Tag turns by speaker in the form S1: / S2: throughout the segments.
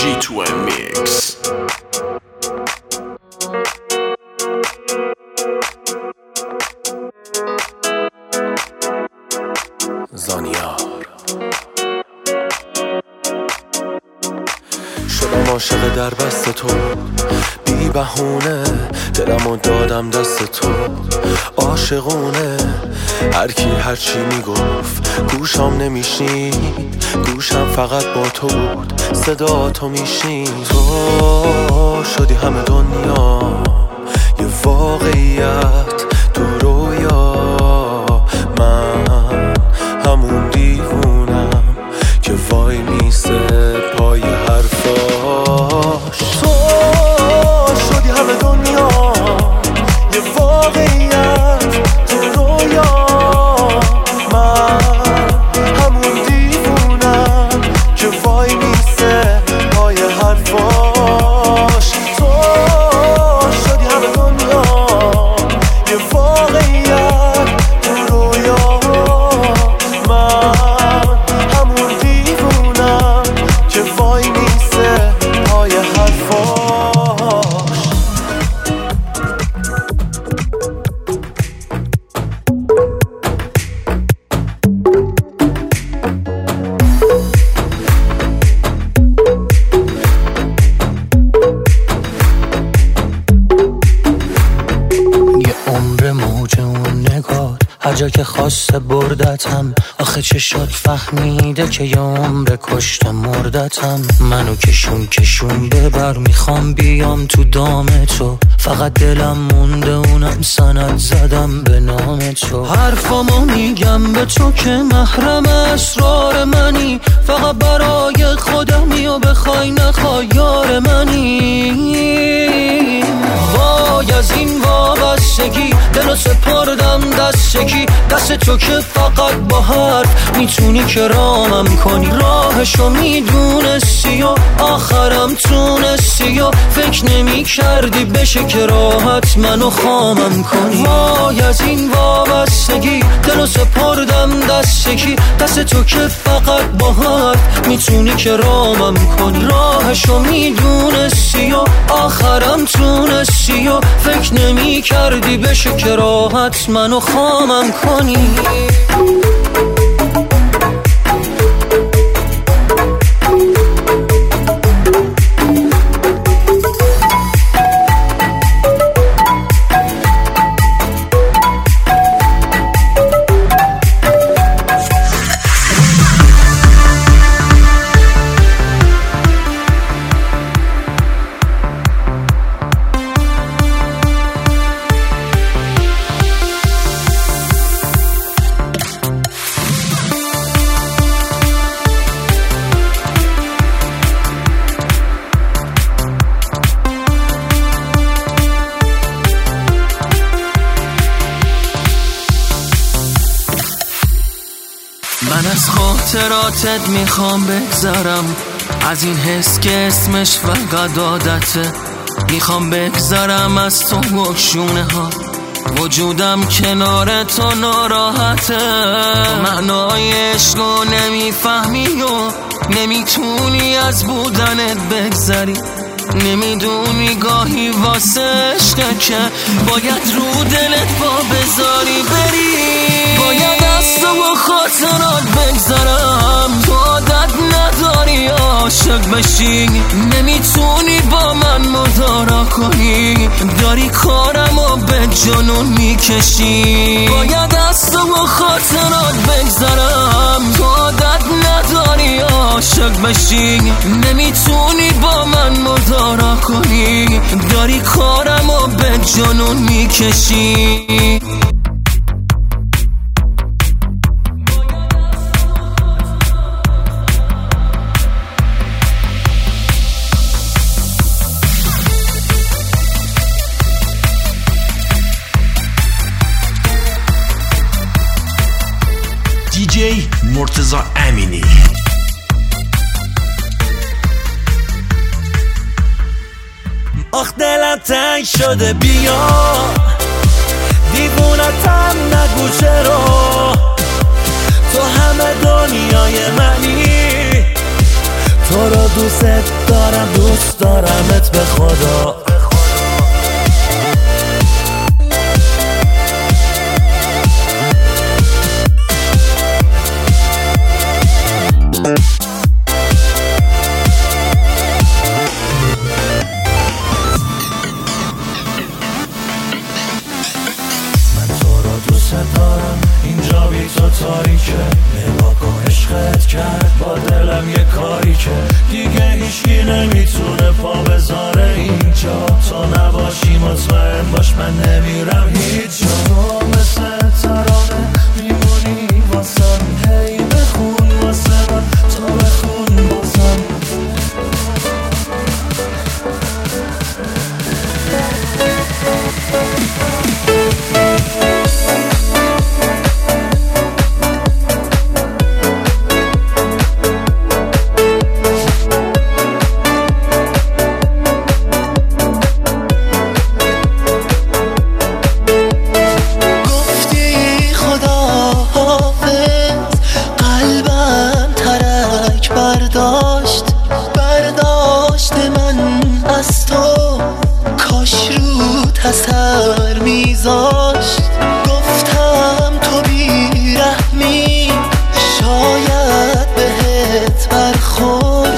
S1: G2MX. زانیار شدم عاشق در بست تو، بی بهونه دلمو دادم دست تو. عاشقونه هر کی هر چی میگفت گوشم نمیشنید، گوشم فقط با تو بود، صدا تو میشنید. تو شدی همه دنیا یه واقعیت تو رویا، من همون دیوونم که وای میسه پای حرفاش. تو شدی همه دنیا یه واقعیت تو رویا، من همون دیوونم که وای میسه پای حرفاش. تو شدی همه دنیا یه واقعیت تو رویا، من همون دیوونم که وای میسه پای حرفاش.
S2: یه عمر موج اون نگاه هر جا که خواسته بردتم، آخه چشات فهمیده که یه عمر کشته مردتم. منو کشون ببر، میخوام بیام تو دام تو، فقط دلم مونده اونم سند زدم به نام تو. حرفامو میگم به تو که محرم اسرار منی، فقط برای خودمی و بخوای نخوای یار منی. وای از این وابستگی دلو سپردم دست یکی، دست تو که فقط با حرف میتونی که رامم کنی. راهشو میدونستی و آخرم تونستی و فکر نمی کردی بشه که راحت منو خامم کنی. وای از این وابستگی دلو سپردم دست یکی، دست تو که فقط با حرف میتونی که رامم کنی. راهشو میدونستی و آخرم تونستی و فکر نمی کردی بشه که راحت منو خامم کنی. من از خاطراتت میخوام بگذرم، از این حس که اسمش فقط عادته. میخوام بگذرم از تو و شونه ها، وجودم کنار تو ناراحته. معنای عشقو نمیفهمی و نمیتونی از بودنت بگذری. نمیدونی گاهی واسه عشقه که باید رو دلت با بذاری بری. باید از تو و خاطرات بگذرم، تو عادت نداری عاشق بشی، نمیتونی با من مدارا کنی، داری کارمو به جنون میکشی. باید از تو و خاطرات بگذرم، تو عادت نداری عاشق بشی، نمیتونی با من مدارا کنی، داری کارمو به جنون میکشی.
S1: دیجی مرتضی امینی.
S3: آخ دلم تنگ شده بیا، دیوونتم نگو چرا، تو همه دنیای منی، تو رو دوست دارم، دوست دارمت به خدا. دارم اینجا بی تو تاریکه، نگاه کن عشقت کرد با دلم یه کاری که دیگه هیچکی نمیتونه پا بذاره اینجا. تو نباشی مطمئن باش من نمیرم هیچ جا. تو مثل ترانه میمونی واسم، هی بخون واسه من، تو بخون بازم. برداشت من از تو، کاش رو اثر میذاشت. گفتم تو بیرحمی، شاید بهت برخورد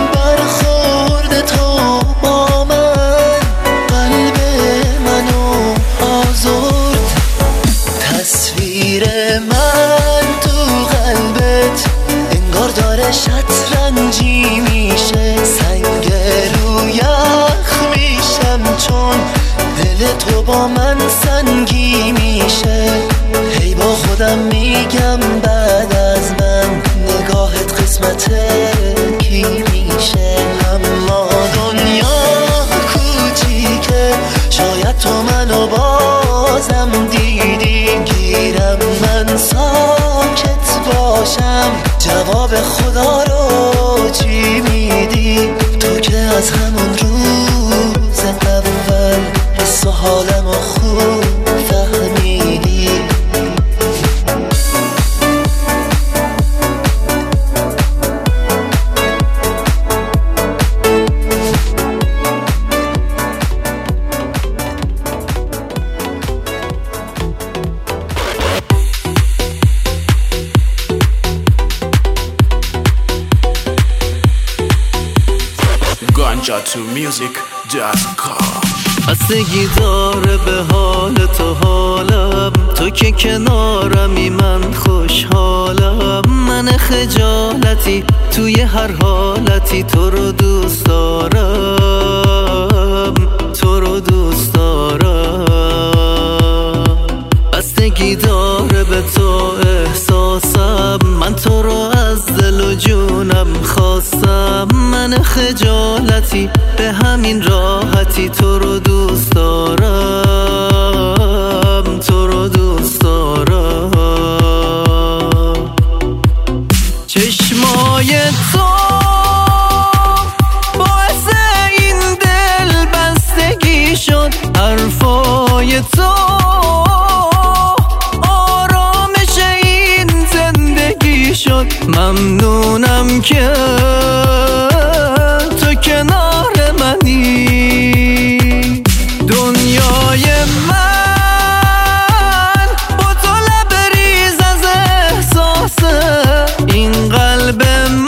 S3: تو با من، قلب منو آزرد. تصویر من تو قلبت انگار داره شطرنجی میشه، سنگ رو یخ میشم چون دل تو با من سنگی میشه. هی با خودم میگم بعد از من نگاهت قسمت کی میشه. اما دنیا کوچیکه، شاید تو منو بازم دیدی. گیرم من ساکت باشم، جواب خدا رو چی میدی؟ تو که از همون روز اول حس و حالم رو خوب فهمیدی.
S1: GanjaToMusic.com.
S2: بستگی داره به حال تو حالم، تو که کنارمی من خوشحالم. من خجالتی توی هر حالتی تو رو دوست دارم، تو رو دوست دارم. بستگی داره به تو احساسم، من تو رو از دل و جونم خواستم. من خجالتی به همین راحتی تو رو دوست دارم، تو رو دوست دارم. چشمای تو باعث این دل بستگی شد، حرفای تو آرامش این زندگی شد. ممنونم که تو کنار منی. دنیای من با تو لبریز از احساسه، این قلب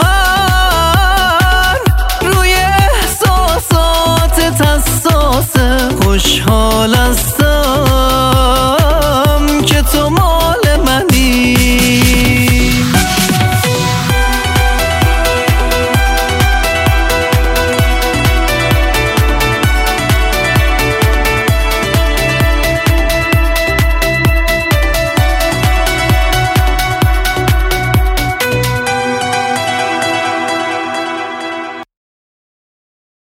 S2: من روی احساسات حساسه. خوشحال هستم که تو